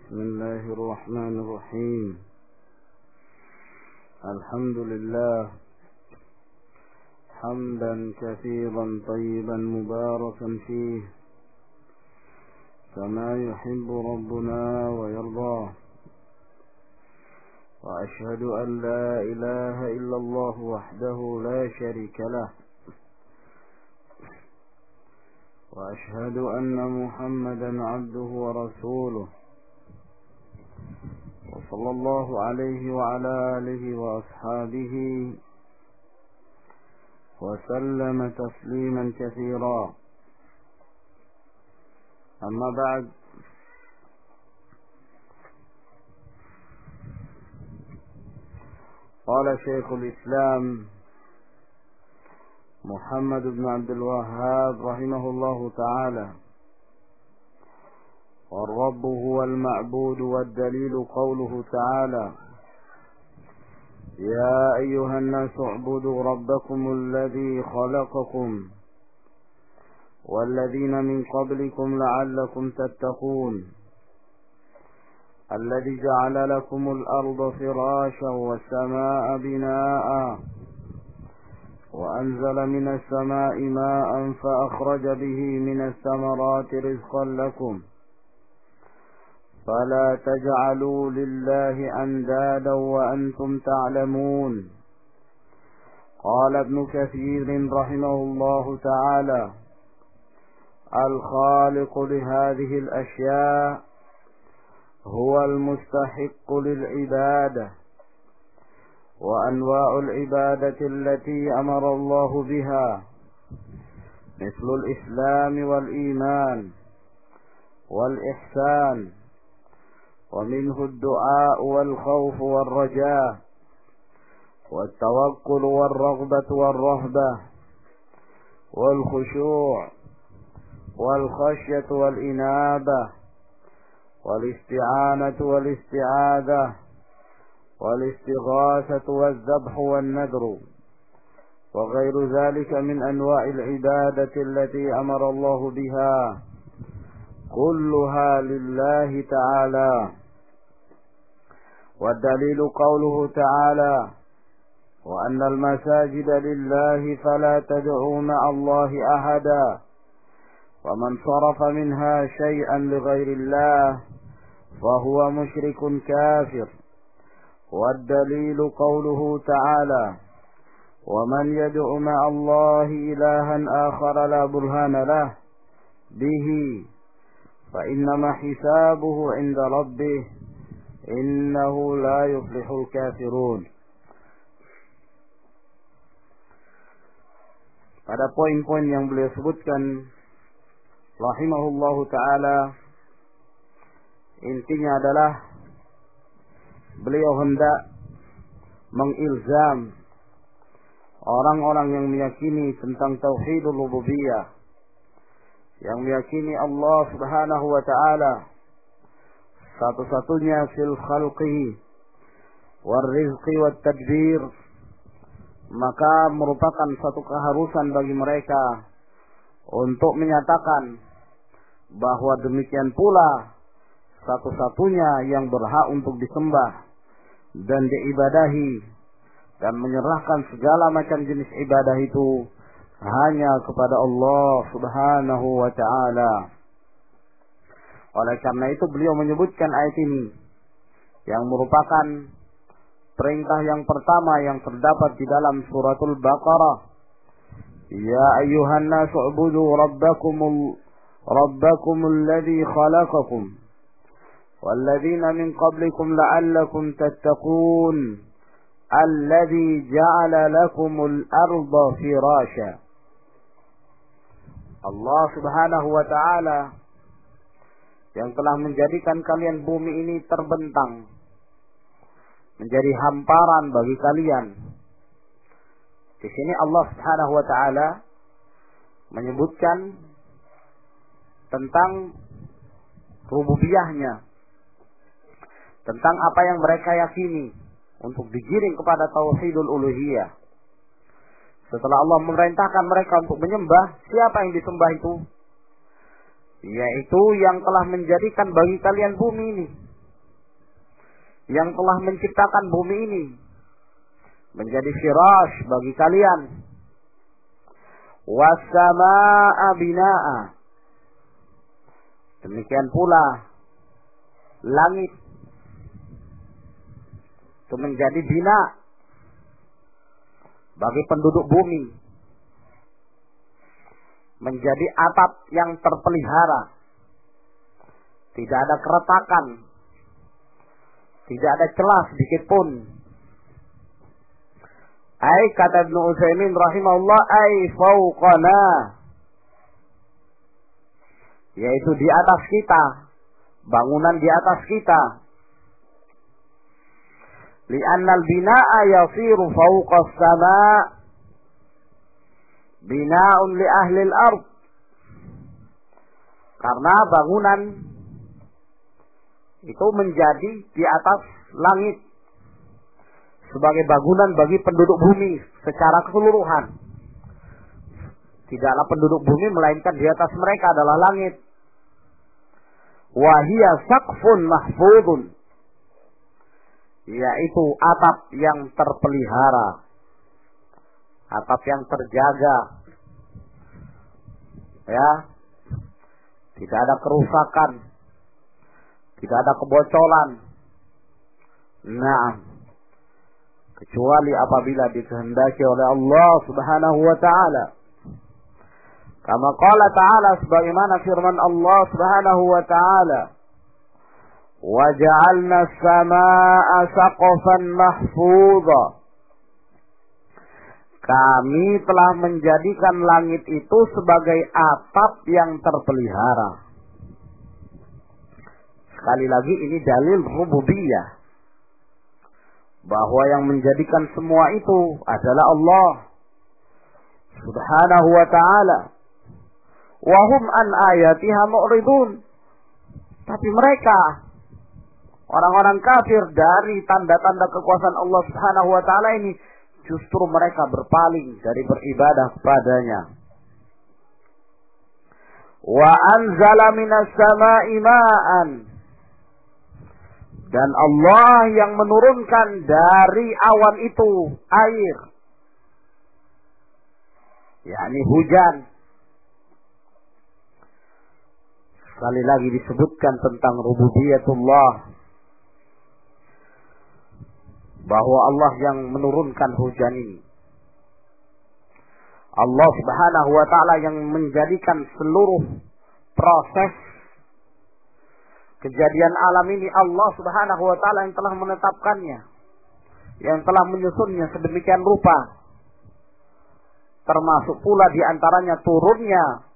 بسم الله الرحمن الرحيم. الحمد لله حمدا كثيرا طيبا مباركا فيه كما يحب ربنا ويرضاه، وأشهد أن لا إله إلا الله وحده لا شريك له، وأشهد أن محمدا عبده ورسوله، وصلى الله عليه وعلى آله وأصحابه وسلم تسليما كثيرا. أما بعد، قال شيخ الإسلام محمد بن عبد الوهاب رحمه الله تعالى: والرب هو المعبود، والدليل قوله تعالى: يا أيها الناس اعبدوا ربكم الذي خلقكم والذين من قبلكم لعلكم تتقون، الذي جعل لكم الأرض فراشا والسماء بناء وأنزل من السماء ماء فأخرج به من الثمرات رزقا لكم فلا تجعلوا لله أندادا وأنتم تعلمون. قال ابن كثير رحمه الله تعالى: الخالق لهذه الأشياء هو المستحق للعبادة، وأنواع العبادة التي أمر الله بها مثل الإسلام والإيمان والإحسان، ومنه الدعاء والخوف والرجاء والتوكل والرغبة والرهبة والخشوع والخشية والإنابة والاستعانة والاستعاذة والاستغاثة والذبح والنذر وغير ذلك من أنواع العبادة التي أمر الله بها، كلها لله تعالى. والدليل قوله تعالى: وأن المساجد لله فلا تدعوا مع الله أحدا، ومن صرف منها شيئا لغير الله فهو مشرك كافر. والدليل قوله تعالى: ومن يدع مع الله إلها آخر لا برهان له به فإنما حسابه عند ربه إنه لا يفلح الكافرون. Pada poin-poin yang beliau sebutkan rahimahullahu ta'ala, intinya adalah beliau hendak mengilzam orang-orang yang meyakini tentang tauhidul rububiyah, yang meyakini Allah subhanahu wa ta'ala satu-satunya fil khalqi wal rizqi wat tadbir, maka merupakan satu keharusan bagi mereka untuk menyatakan bahwa demikian pula satu-satunya yang berhak untuk disembah dan diibadahi, dan menyerahkan segala macam jenis ibadah itu hanya kepada Allah subhanahu wa ta'ala. Oleh karena itu beliau menyebutkan ayat ini yang merupakan perintah yang pertama yang terdapat di dalam suratul Baqarah. Ya ayyuhan nasu ubudu rabbakumul ladzi khalaqakum walladzina min qablikum la'allakum tattaqun alladzi ja'ala lakumul arda firasha. Allah subhanahu wa ta'ala yang telah menjadikan kalian bumi ini terbentang, menjadi hamparan bagi kalian. Di sini Allah subhanahu wa ta'ala menyebutkan tentang rububiyahnya, tentang apa yang mereka yakini untuk digiring kepada tauhidul uluhiyah. Setelah Allah memerintahkan mereka untuk menyembah, siapa yang disembah itu? Yaitu yang telah menjadikan bagi kalian bumi ini yang telah menciptakan bumi ini menjadi firash bagi kalian. Was-samaa'a binaa'a. Demikian pula langit itu menjadi bina bagi penduduk bumi, menjadi atap yang terpelihara, tidak ada keretakan, tidak ada celah sedikit pun. Ai kata Ibnu Utsaimin rahimahullah, ai fauqana, yaitu di atas kita, bangunan di atas kita. Li'anna al-binaa'a yasiru fawqa as-sama' bina'un li ahli al-ard. Karena bangunan itu menjadi di atas langit sebagai bangunan bagi penduduk bumi secara keseluruhan. Tidaklah penduduk bumi melainkan di atas mereka adalah langit. Wa hiya saqfun mahfudun, yaitu atap yang terpelihara, atap yang terjaga, ya, tidak ada kerusakan, tidak ada kebocoran. Naam, kecuali apabila dikehendaki oleh Allah Subhanahu wa taala. Kama qala ta'ala, sebagaimana firman Allah Subhanahu wa taala, wa ja'alna as-samaa'a saqfan mahfudha. Kami telah menjadikan langit itu sebagai atap yang terpelihara. Sekali lagi ini dalil rububiyah, bahwa yang menjadikan semua itu adalah Allah Subhanahu wa ta'ala. Wa hum an ayatiha mu'ridun. Tapi mereka, orang-orang kafir, dari tanda-tanda kekuasaan Allah Subhanahu wa ta'ala ini, justru mereka berpaling dari beribadah kepadanya. Wa anzala minas sama'i ma'an. Dan Allah yang menurunkan dari awan itu air, yakni hujan. Sekali lagi disebutkan tentang rububiyatullah, bahwa Allah yang menurunkan hujan ini. Allah Subhanahu wa ta'ala yang menjadikan seluruh proses kejadian alam ini, Allah Subhanahu wa ta'ala yang telah menetapkannya, yang telah menyusunnya sedemikian rupa. Termasuk pula diantaranya turunnya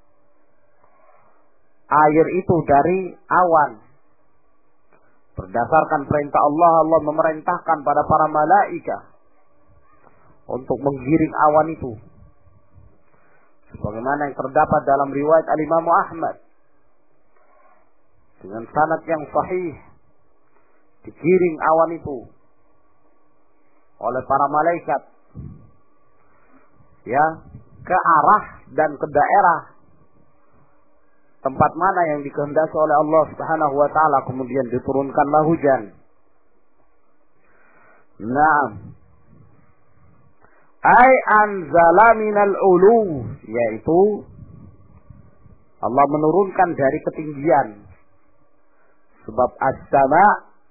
air itu dari awan. Berdasarkan perintah Allah, Allah memerintahkan pada para malaikat untuk menggiring awan itu. Sebagaimana yang terdapat dalam riwayat Al-Imam Ahmad dengan sanad yang sahih, digiring awan itu oleh para malaikat, ya, ke arah dan ke daerah tempat mana yang dikehendaki oleh Allah Subhanahu wa ta'ala, kemudian diturunkanlah hujan. Naam. Ai anzala minal ulu, yaitu Allah menurunkan dari ketinggian. Sebab as-sama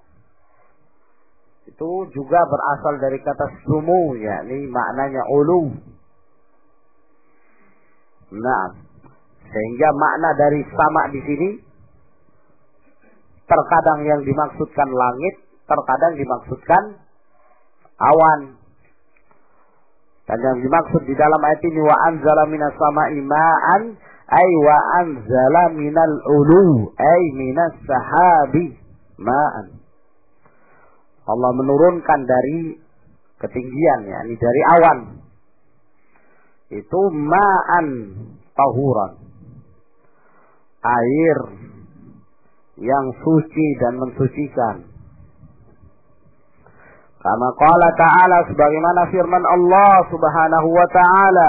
itu juga berasal dari kata sumu, yakni maknanya ulu. Naam. Sehingga makna dari sama di sini terkadang yang dimaksudkan langit, terkadang dimaksudkan awan. Dan yang dimaksud di dalam ayat ini wa anzala minas sama'i ma'an, ay wa anzala minal ulu, ay minas sahabi ma'an. Allah menurunkan dari ketinggian, yakni dari awan. Itu ma'an tahuran, air yang suci dan mensucikan. Kama qala ta'ala, sebagaimana firman Allah Subhanahu wa ta'ala,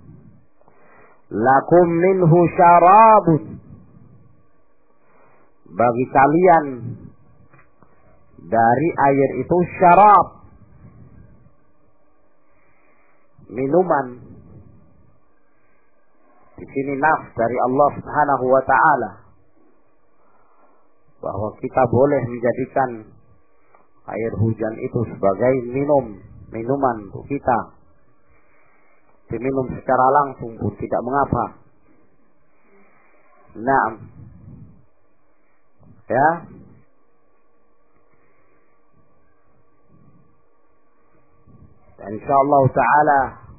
lakum minhu syarabun, bagi kalian dari air itu syarab, minuman. Di sini nafs dari Allah Subhanahu wa taala bahwa kita boleh menjadikan air hujan itu sebagai minuman untuk kita. Diminum secara langsung pun tidak mengapa. Nah, ya. Dan insyaallah taala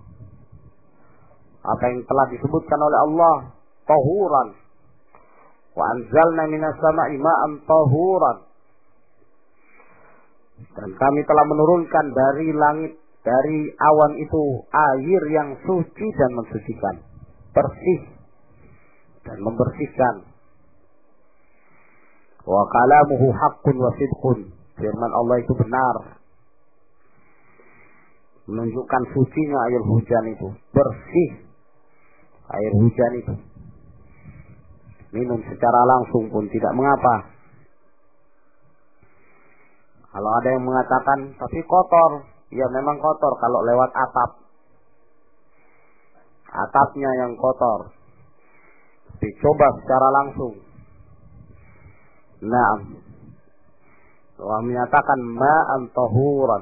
apa yang telah disebutkan oleh Allah tahuran, wa anzalna minas sama'i ma'an tahuran, dan kami telah menurunkan dari langit, dari awan itu air yang suci dan mensucikan, bersih dan membersihkan. Wa kalamuhu haqqun wa sidqun, firman Allah itu benar, menunjukkan sucinya air hujan itu, bersih air hujan itu. Minum secara langsung pun tidak mengapa. Kalau ada yang mengatakan tapi kotor, ya memang kotor kalau lewat atap. Atapnya yang kotor. Dicoba secara langsung. Nah, Allah menyatakan ma'an tahuran,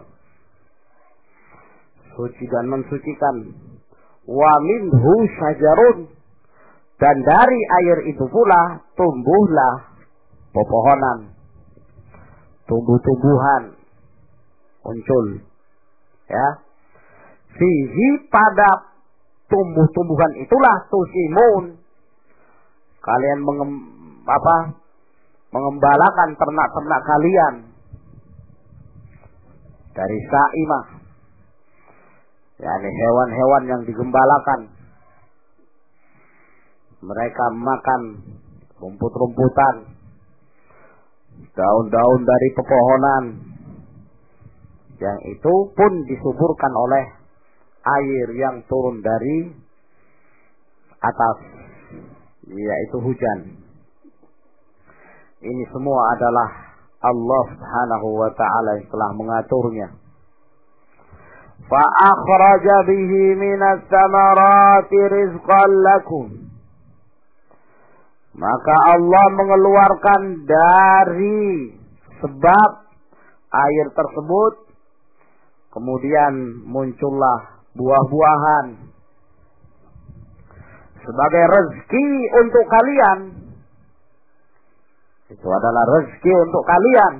suci dan mensucikan. Wa minhu syajarun, dan dari air itu pula tumbuhlah pepohonan, tumbuh-tumbuhan muncul. Ya, fihi, pada tumbuh-tumbuhan itulah tusimun, kalian mengembalakan ternak-ternak kalian. Dari saimah, yakni hewan-hewan yang digembalakan. Mereka makan rumput-rumputan, daun-daun dari pepohonan, yang itu pun disuburkan oleh air yang turun dari atas, yaitu hujan. Ini semua adalah Allah Subhanahu wa ta'ala yang telah mengaturnya. Fa akhraja bihi minas samarati rizqan lakum, maka Allah mengeluarkan dari sebab air tersebut, kemudian muncullah buah-buahan sebagai rezeki untuk kalian. Itu adalah rezeki untuk kalian.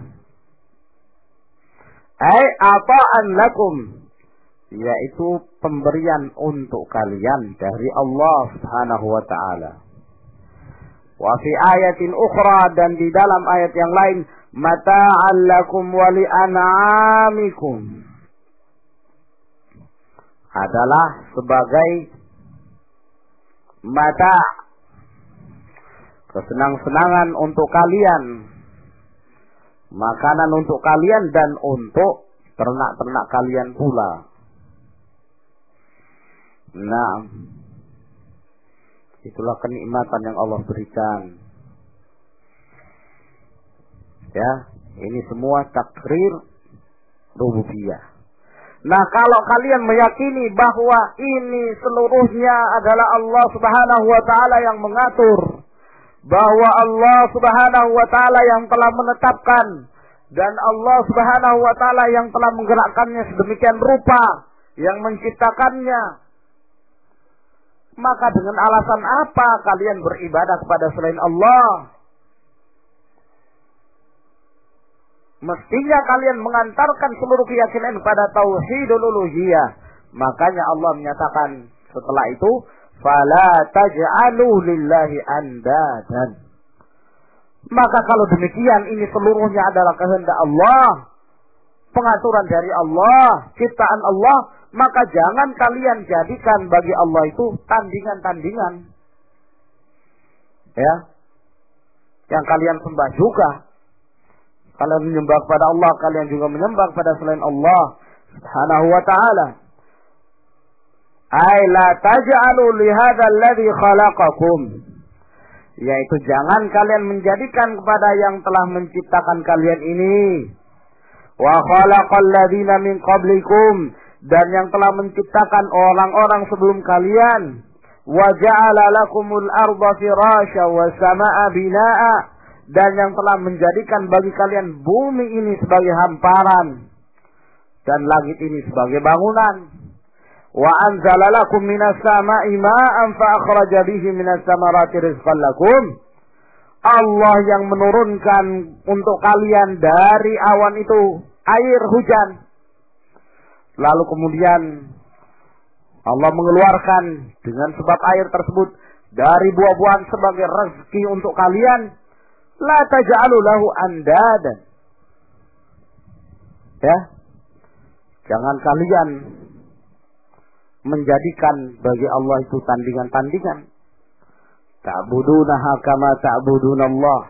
Ai ata'an lakum, yaitu pemberian untuk kalian dari Allah Subhanahu wa ta'ala. Wa fi ayatin ukhra, dan di dalam ayat yang lain, mata'an lakum wa li an'amikum, adalah sebagai mata, kesenang-senangan untuk kalian, makanan untuk kalian, dan untuk ternak-ternak kalian pula. Nah, itulah kenikmatan yang Allah berikan. Ya, ini semua takrir rububiyah. Nah, kalau kalian meyakini bahwa ini seluruhnya adalah Allah Subhanahu wa ta'ala yang mengatur, bahwa Allah Subhanahu wa ta'ala yang telah menetapkan, dan Allah Subhanahu wa ta'ala yang telah menggerakkannya sedemikian rupa, yang menciptakannya, maka dengan alasan apa kalian beribadah kepada selain Allah? Mestinya kalian mengantarkan seluruh keyakinan pada tauhidul uluhiyah. Makanya Allah menyatakan setelah itu, fala taj'alu lillahi andadan. Maka kalau demikian, ini seluruhnya adalah kehendak Allah, pengaturan dari Allah, ciptaan Allah, maka jangan kalian jadikan bagi Allah itu tandingan-tandingan. Ya, yang kalian sembah juga. Kalian menyembah kepada Allah, kalian juga menyembah kepada selain Allah Subhanahu wa ta'ala. Ay la taj'alu li hadzal ladzi khalaqakum, yaitu jangan kalian menjadikan kepada yang telah menciptakan kalian ini wa khalaqal ladzina min qablikum, dan yang telah menciptakan orang-orang sebelum kalian, wa ja'ala lakumul arda firasya was samaa binaa, dan yang telah menjadikan bagi kalian bumi ini sebagai hamparan dan langit ini sebagai bangunan. Wa anzala lakum minas samaa'i ma'an fa akhraja bihi minas samarati rizqan lakum. Allah yang menurunkan untuk kalian dari awan itu air hujan. Lalu kemudian Allah mengeluarkan dengan sebab air tersebut dari buah-buahan sebagai rezeki untuk kalian. La taj'alu lahu andadan. Ya. Jangan kalian menjadikan bagi Allah itu tandingan-tandingan. Ta'budunaha kama ta'budunallah.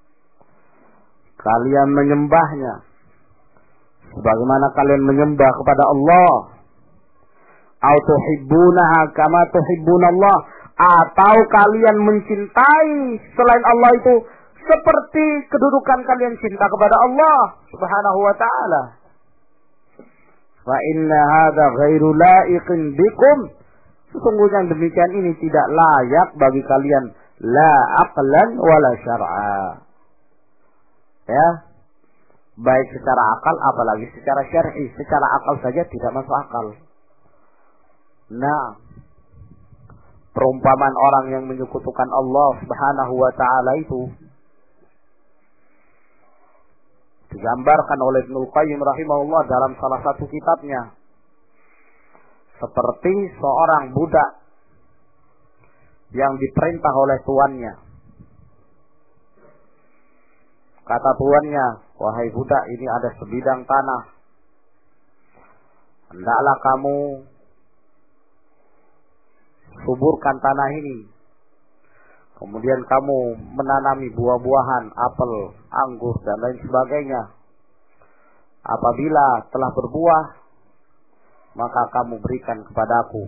Kalian menyembahnya sebagaimana kalian menyembah kepada Allah. Au tuhibbunaha kama tuhibbunallah, atau kalian mencintai selain Allah itu seperti kedudukan kalian cinta kepada Allah Subhanahu wa taala. Fa inna hadza ghairu la'iqin bikum. Sesungguhnya demikian ini tidak layak bagi kalian, la aqlan wala syar'a. Ya. Baik secara akal apalagi secara syar'i. Secara akal saja tidak masuk akal. Nah, perumpamaan orang yang menyekutukan Allah Subhanahu wa taala itu digambarkan oleh Ibnu Qayyim rahimahullah dalam salah satu kitabnya seperti seorang budak yang diperintah oleh tuannya. Kata tuannya, wahai budak, ini ada sebidang tanah. Hendaklah kamu suburkan tanah ini. Kemudian kamu menanami buah-buahan, apel, anggur, dan lain sebagainya. Apabila telah berbuah, maka kamu berikan kepadaku.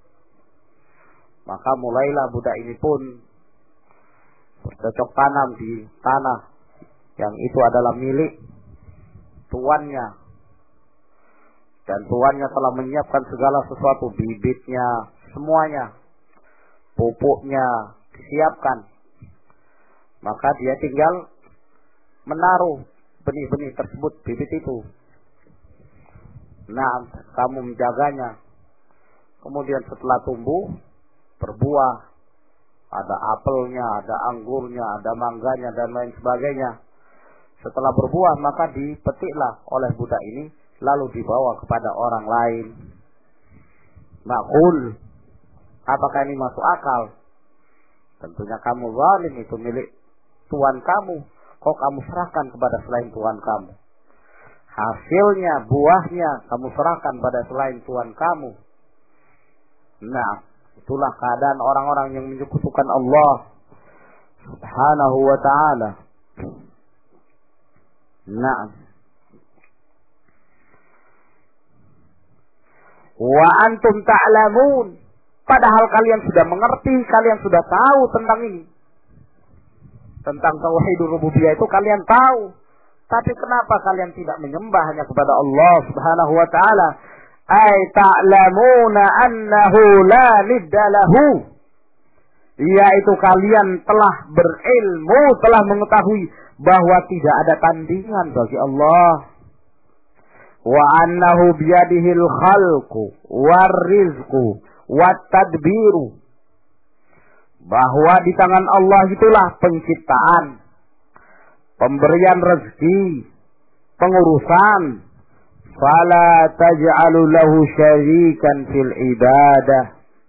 Maka mulailah budak ini pun bercocok tanam di tanah yang itu adalah milik tuannya. Dan tuannya telah menyiapkan segala sesuatu, bibitnya, semuanya, pupuknya disiapkan. Maka dia tinggal menaruh benih-benih tersebut, bibit itu. Nah, kamu menjaganya. Kemudian setelah tumbuh, berbuah, ada apelnya, ada anggurnya, ada mangganya, dan lain sebagainya. Setelah berbuah, maka dipetiklah oleh budak ini, lalu dibawa kepada orang lain. Ma'qul, apakah ini masuk akal? Tentunya kamu zalim, itu milik tuan kamu. Kok kamu serahkan kepada selain tuan kamu? Hasilnya, buahnya, kamu serahkan pada selain tuan kamu. Nah, itulah keadaan orang-orang yang menyekutukan Allah Subhanahu wa ta'ala. Nah, wa antum ta'lamun, padahal kalian sudah mengerti, kalian sudah tahu tentang ini. Tentang tauhidur rububiyah itu kalian tahu. Tapi kenapa kalian tidak menyembah hanya kepada Allah Subhanahu wa ta'ala? Ay ta'lamuna annahu la nidda lahu. Yaitu kalian telah berilmu, telah mengetahui bahwa tidak ada tandingan bagi Allah. Wa annahu biyadihil khalqu war rizqu wat tadbiru. Bahwa di tangan Allah itulah penciptaan, pemberian rezeki, pengurusan. Fala taj'alu lahu syarikan fil ibadah.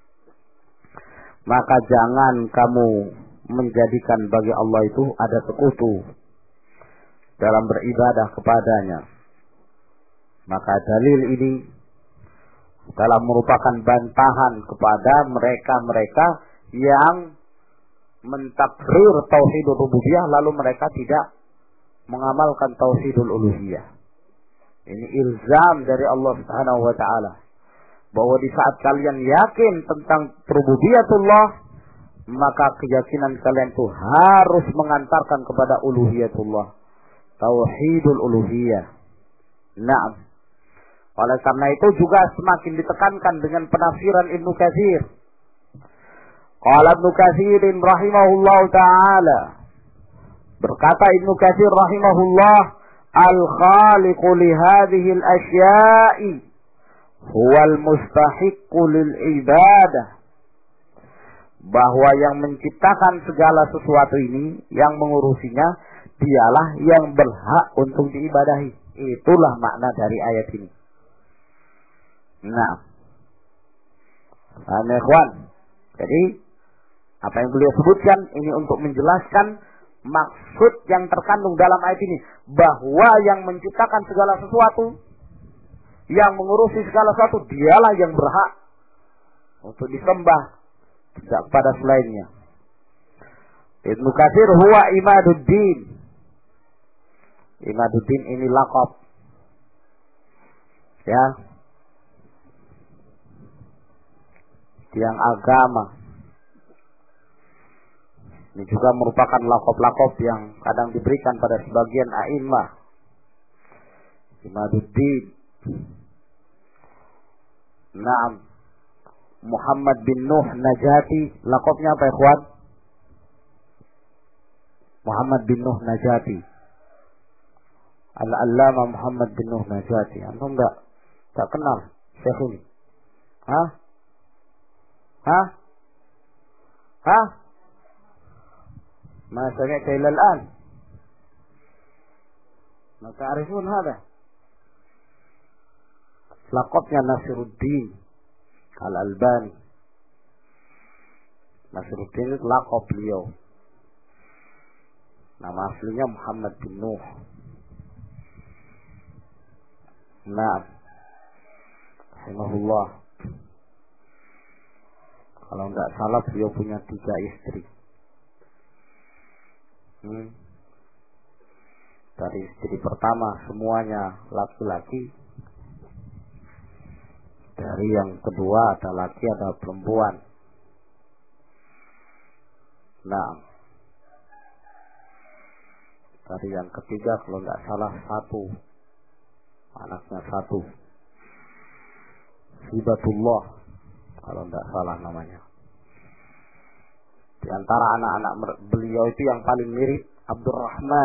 Maka jangan kamu menjadikan bagi Allah itu ada sekutu dalam beribadah kepadanya. Maka dalil ini telah merupakan bantahan kepada mereka-mereka yang mentakrir tauhidul rububiyah lalu mereka tidak mengamalkan tauhidul uluhiyah. Ini ilzam dari Allah Subhanahu wa taala bahwa di saat kalian yakin tentang rububiyatullah, maka keyakinan kalian itu harus mengantarkan kepada uluhiyatullah, tauhidul uluhiyah. Naam. Oleh karena itu juga semakin ditekankan dengan penafsiran Ibnu Katsir. Qala Ibnu Katsir rahimahullahu taala. Berkata Ibnu Katsir rahimahullah, al-khaliqu li hadhihi al-asya'i huwal mustahiqqu lil ibadah. Bahwa yang menciptakan segala sesuatu ini, yang mengurusinya, dialah yang berhak untuk diibadahi. Itulah makna dari ayat ini. Nah, ikhwan. Jadi, apa yang beliau sebutkan ini untuk menjelaskan maksud yang terkandung dalam ayat ini. Bahwa yang menciptakan segala sesuatu, yang mengurusi segala sesuatu, dialah yang berhak untuk disembah, tidak pada selainnya. Ibnu Katsir huwa Imaduddin. Imaduddin ini laqab. Ya. Tiang agama. Ini juga merupakan laqab-laqab yang kadang diberikan pada sebagian a'immah. Imaduddin. Naam. Muhammad bin Nuh Najati, laqabnya apa ikhwan? Muhammad bin Nuh Najati. Al-Allama Muhammad bin Nuh Najati. Antum tak kenal Syekh ini? Hah? Hah? Hah? Ma sami'ta ila al-an. Ma ta'rifun hada? Laqabnya Nasiruddin Al-Albani. Nasiruddin itu laqab beliau. Nama aslinya Muhammad bin Nuh. Nah, rahimahullah. Kalau enggak salah beliau punya 3 istri. Dari istri pertama semuanya laki-laki. Dari yang kedua ada laki ada perempuan. Nah, dari yang ketiga kalau nggak salah 1, anaknya 1, Hibatullah kalau nggak salah namanya. Di antara anak-anak beliau itu yang paling mirip Abdurrahman.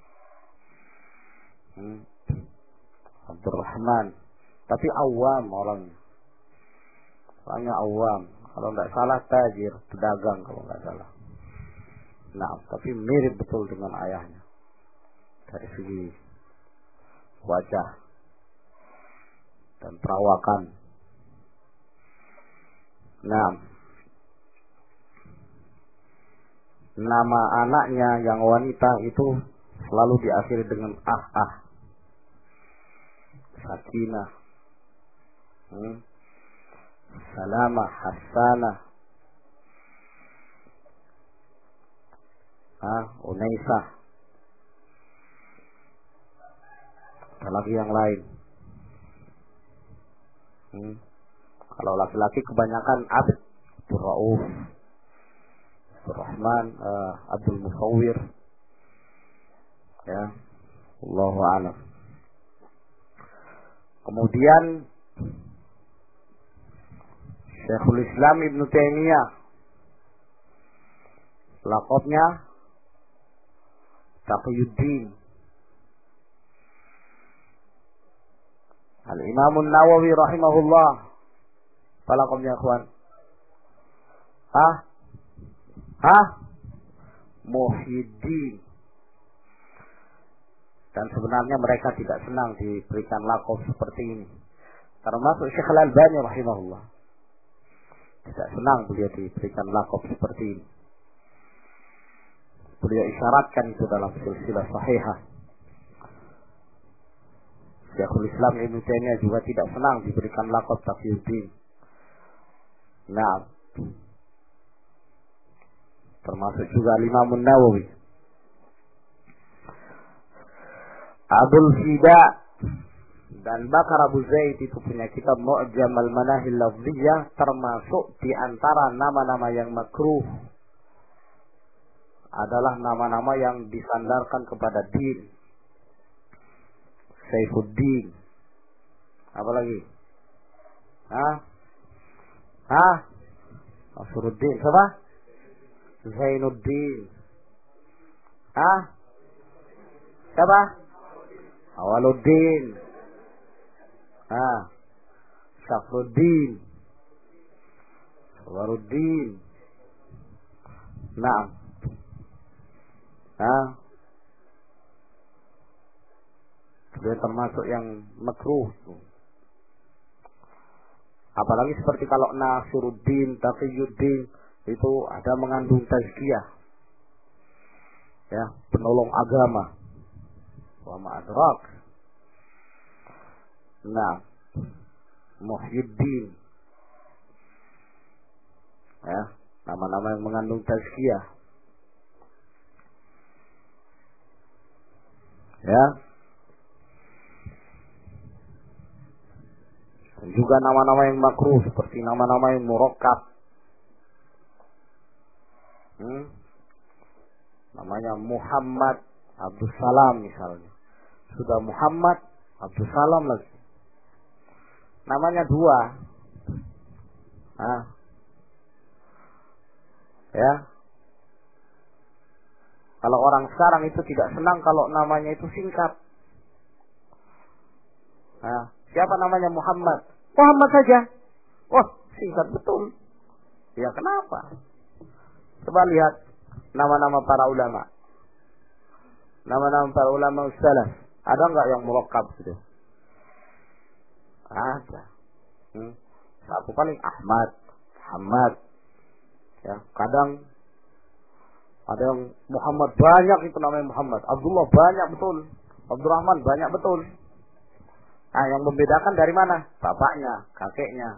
Abdurrahman, tapi awam orangnya. Orangnya awam. Kalau nggak salah tajir, pedagang kalau nggak salah. Nah, tapi mirip betul dengan ayahnya dari segi wajah dan perawakan. Nah, nama anaknya yang wanita itu selalu diakhiri dengan Sakinah, Salamah, Hasanah, Unaisah. Ada lagi yang lain. Kalau laki-laki kebanyakan Abdul Rauf, Abdul Rahman, Abdul Musawwir. Ya, Allahu a'lam. Kemudian Syekhul Islam Ibnu Taimiyah, laqabnya Taqiyuddin. Al-Imam An-Nawawi rahimahullah, apa laqabnya ikhwan? Muhyiddin. Dan sebenarnya mereka tidak senang diberikan laqab seperti ini. Termasuk Syekh Al-Albani rahimahullah. Tidak senang beliau diberikan laqab seperti ini. Beliau isyaratkan itu dalam silsilah sahihah. Syekhul Islam Ibnu Taimiyah juga tidak senang diberikan laqab Taqiyuddin. Nah, termasuk juga Imam An-Nawawi. Abul Fida dan Bakar Abu Zaid itu punya kitab Mu'jam al-Manahil Lafziyah, termasuk di antara nama-nama yang makruh adalah nama-nama yang disandarkan kepada din. Saifuddin. Apa lagi? Nasruddin. Siapa? Zainuddin. Siapa? Awaluddin. Syafruddin. Waruddin. Naam. Dia termasuk yang makruh. Apalagi seperti kalau Nasiruddin, Taqiyuddin, itu ada mengandung tazkiyah. Ya, penolong agama. Wa ma'adrak. Nah, Muhyiddin. Ya, nama-nama yang mengandung tazkiyah. Ya. Dan juga nama-nama yang makruh seperti nama-nama yang murakkab. Namanya Muhammad Abdus Salam misalnya. Sudah Muhammad Abdus Salam lagi. Namanya dua. Ya. Kalau orang sekarang itu tidak senang kalau namanya itu singkat. Siapa namanya Muhammad? Muhammad saja. Wah, singkat betul. Ya kenapa? Coba lihat nama-nama para ulama. Nama-nama para ulama salaf. Ada enggak yang murakkab gitu? Ada. Satu paling Ahmad, Muhammad. Ya, kadang ada yang Muhammad banyak itu namanya Muhammad. Abdullah banyak betul. Abdurrahman banyak betul. Nah, yang membedakan dari mana? Bapaknya, kakeknya.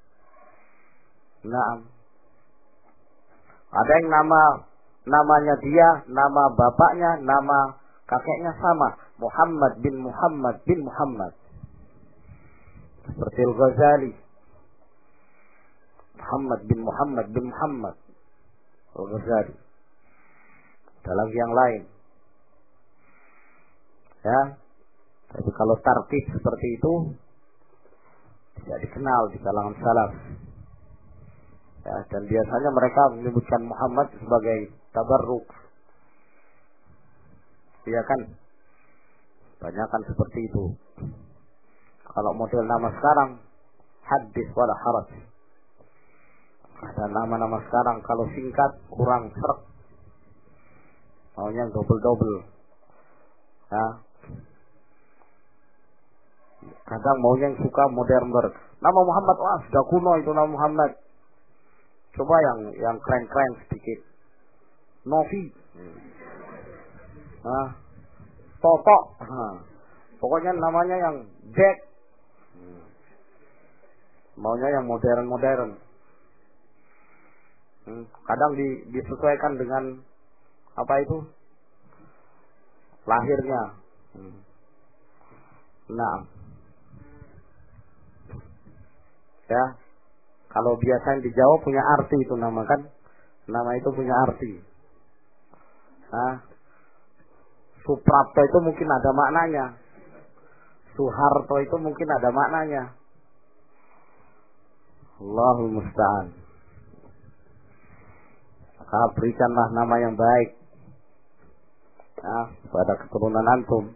Nah, ada yang namanya dia, nama bapaknya, nama kakeknya sama. Muhammad bin Muhammad bin Muhammad. Seperti Al-Ghazali. Muhammad bin Muhammad bin Muhammad. Al-Ghazali. Ada lagi yang lain. Ya. Tapi kalau tartib seperti itu tidak dikenal di kalangan salaf. Ya, dan biasanya mereka menyebutkan Muhammad sebagai tabarruk. Iya kan? Banyak kan seperti itu. Kalau model nama sekarang hadis wala haraj. Ada nama-nama sekarang kalau singkat kurang seret. Maunya double-double. Ya. Kadang maunya yang suka modern. Nama Muhammad, wah sudah kuno itu nama Muhammad. Coba yang keren-keren sedikit. Novi. Toto. Pokoknya namanya yang Jack. Maunya yang modern-modern. Kadang disesuaikan dengan apa itu? Lahirnya. Nah. Ya. Kalau biasanya dijawab punya arti itu nama kan. Nama itu punya arti. Suprapto itu mungkin ada maknanya. Suharto itu mungkin ada maknanya. Allahul musta'an. Maka berikanlah nama yang baik pada keturunan antum.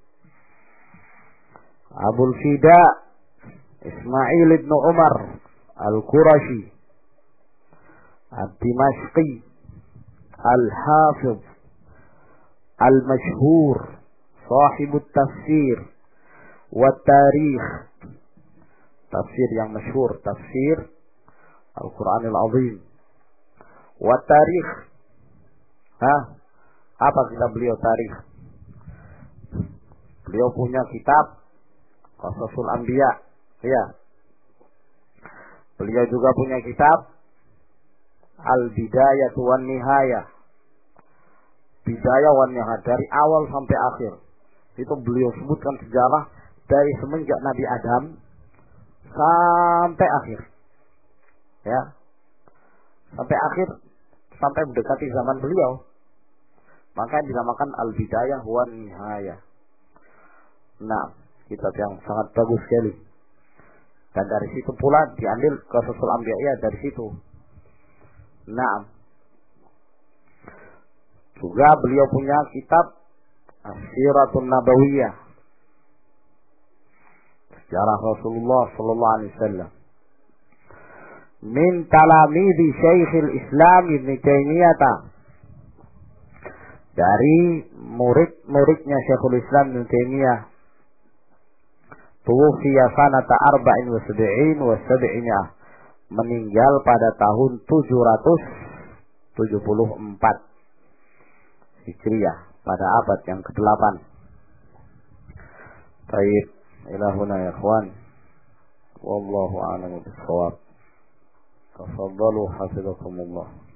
Abul Fida Ismail ibn Umar Al-Qurashi Ad-Dimashqi Al-Hafiz Al-Mashhur Sahibut Tafsir wa Tarikh. Tafsir yang masyhur, tafsir Al-Quranil Azim wa Tarikh. Apa kita beliau tarikh? Beliau punya kitab Qasasul Anbiya. Ya. Beliau juga punya kitab Al-Bidayah wan Nihayah. Bidayah wan Nihayah dari awal sampai akhir. Itu beliau sebutkan sejarah dari semenjak Nabi Adam sampai akhir. Ya. Sampai akhir, sampai mendekati zaman beliau. Maka dinamakan Al-Bidayah wan Nihayah. Nah, kitab yang sangat bagus sekali. Dan dari situ pula diambil Qasasul Anbiya dari situ. Nah, juga beliau punya kitab As-Siratun Nabawiyah, sejarah Rasulullah sallallahu alaihi wasallam. Min talamidi Syekhul Islam Ibnu Taimiyah, dari murid-muridnya Syekhul Islam Ibnu Taimiyah. Tuwfiya sanata 74 wa 700, meninggal pada tahun 774 Hijriah, pada abad yang ke-8. Baik, ilahuna ya ikhwan. Wallahu a'lam bishawab. Tafadhalu hafizakumullah.